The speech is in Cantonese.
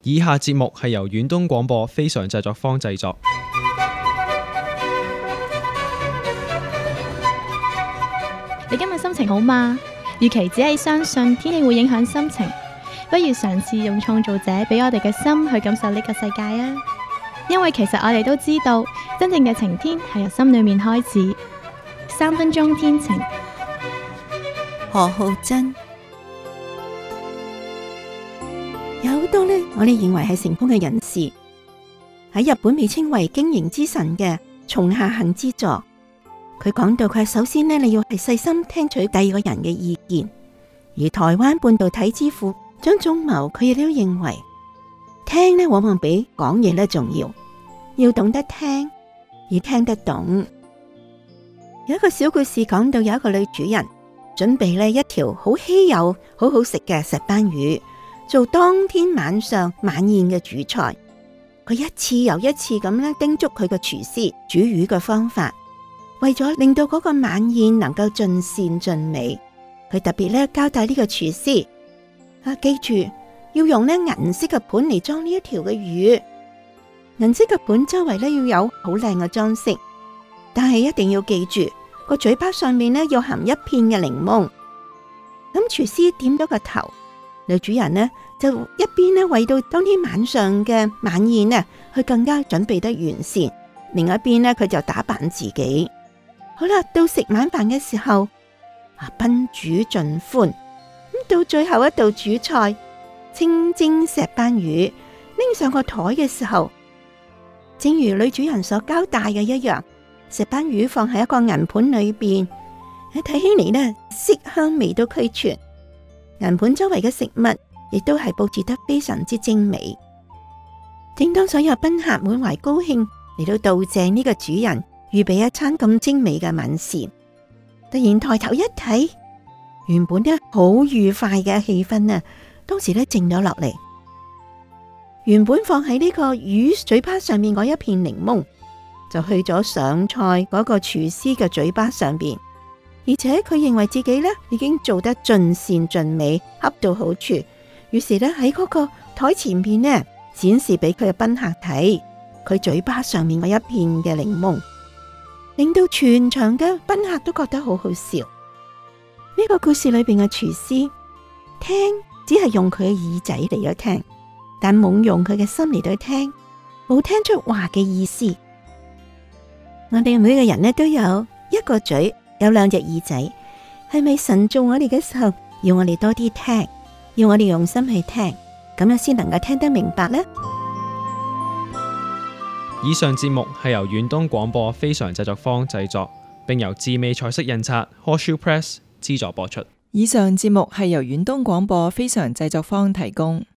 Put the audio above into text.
以下節目係由遠東廣播非常製作坊製作。 你今日心情好嗎？與其只係相信天氣會影響心情，不如嘗試用創造者俾我哋嘅心去感受呢個世界啊！因為其實我哋都知道，真正嘅晴天係由心裏面開始。3分鐘天晴。 何浩珍。有好多呢，我哋認為係成功嘅人士，喺日本被稱為經營之神嘅松下幸之助，佢講到佢首先呢，你要係細心聽取第二個人嘅意見。而台灣半導體之父張忠謀，佢亦都認為聽呢往往比講嘢呢重要，要懂得聽而聽得懂。有一個小故事講到，有一個女主人準備呢一條好稀有好好食嘅石斑魚，做當天晚上晚宴嘅主菜。佢一次又一次咁咧叮囑佢個廚師煮魚嘅方法，為咗令到嗰個晚宴能夠盡善盡美，佢特別咧交代呢個廚師記住要用咧銀色嘅盤嚟裝呢一條嘅魚。銀色嘅盤周圍咧要有好靚嘅裝飾，但係一定要記住個嘴巴上面咧要含一片嘅檸檬。咁廚師點咗個頭，女主人呢就一邊呢為到當天晚上嘅晚宴呢，佢更加準備得完善；另一邊呢，佢就打扮自己。好啦，到食晚飯嘅時候，賓主盡歡。咁到最後一道主菜清蒸石斑魚拎上個台嘅時候，正如女主人所交代嘅一樣，石斑魚放喺一個銀盤裏邊，睇起嚟呢色香味都俱全。銀盤周圍嘅食物亦都係布置得非常之精美。正當所有賓客滿懷高興嚟到道謝呢個主人預備一餐咁精美嘅晚膳，突然抬頭一睇，原本呢好愉快嘅氣氛啊，當時呢靜咗落嚟。原本放喺呢個魚嘴巴上面嗰一片檸檬，就去咗上菜嗰個廚師嘅嘴巴上邊。而且佢認為自己呢已經做得盡善盡美，恰到好處，於是呢喺嗰個台前面呢展示俾佢嘅賓客睇，佢嘴巴上面嗰一片嘅檸檬，令到全場嘅賓客都覺得好好笑。呢個故事裏邊嘅廚師聽只係用佢嘅耳仔嚟咗聽，但冇用佢嘅心嚟到聽，冇聽出話嘅意思。我哋每個人呢都有一個嘴，有兩隻耳仔，係咪神造我哋嘅時候，要我哋多啲聽，要我哋用心去聽，咁樣先能夠聽得明白呢？ 以上節目係由遠東廣播非常製作坊製作，並由智美彩色印刷 Horseshoe Press 資助播出。 以上節目係由遠東廣播非常製作坊提供。